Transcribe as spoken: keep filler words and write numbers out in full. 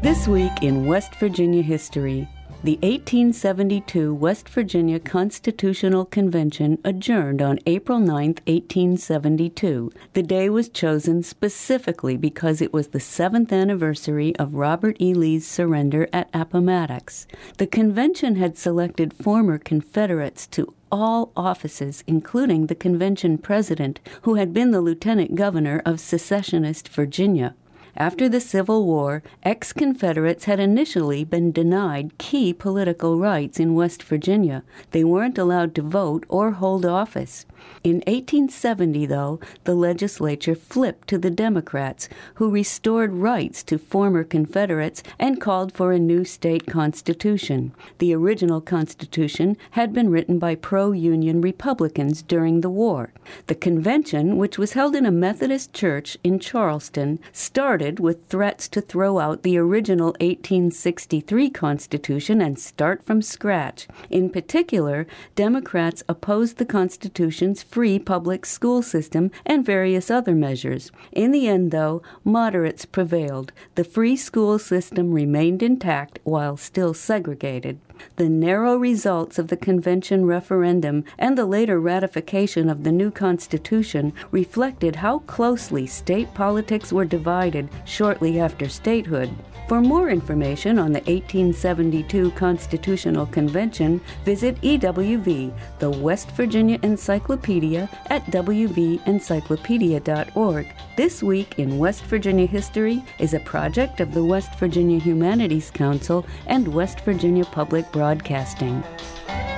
This week in West Virginia history, the eighteen seventy-two West Virginia Constitutional Convention adjourned on April ninth, eighteen seventy-two. The day was chosen specifically because it was the seventh anniversary of Robert E. Lee's surrender at Appomattox. The convention had selected former Confederates to all offices, including the convention president, who had been the lieutenant governor of secessionist Virginia. After the Civil War, ex-Confederates had initially been denied key political rights in West Virginia. They weren't allowed to vote or hold office. In eighteen seventy, though, the legislature flipped to the Democrats, who restored rights to former Confederates and called for a new state constitution. The original constitution had been written by pro-Union Republicans during the war. The convention, which was held in a Methodist church in Charleston, started with threats to throw out the original eighteen sixty-three Constitution and start from scratch. In particular, Democrats opposed the Constitution's free public school system and various other measures. In the end, though, moderates prevailed. The free school system remained intact while still segregated. The narrow results of the convention referendum and the later ratification of the new Constitution reflected how closely state politics were divided shortly after statehood. For more information on the eighteen seventy-two Constitutional Convention, visit E W V, the West Virginia Encyclopedia, at w v encyclopedia dot org. This Week in West Virginia History is a project of the West Virginia Humanities Council and West Virginia Public Broadcasting.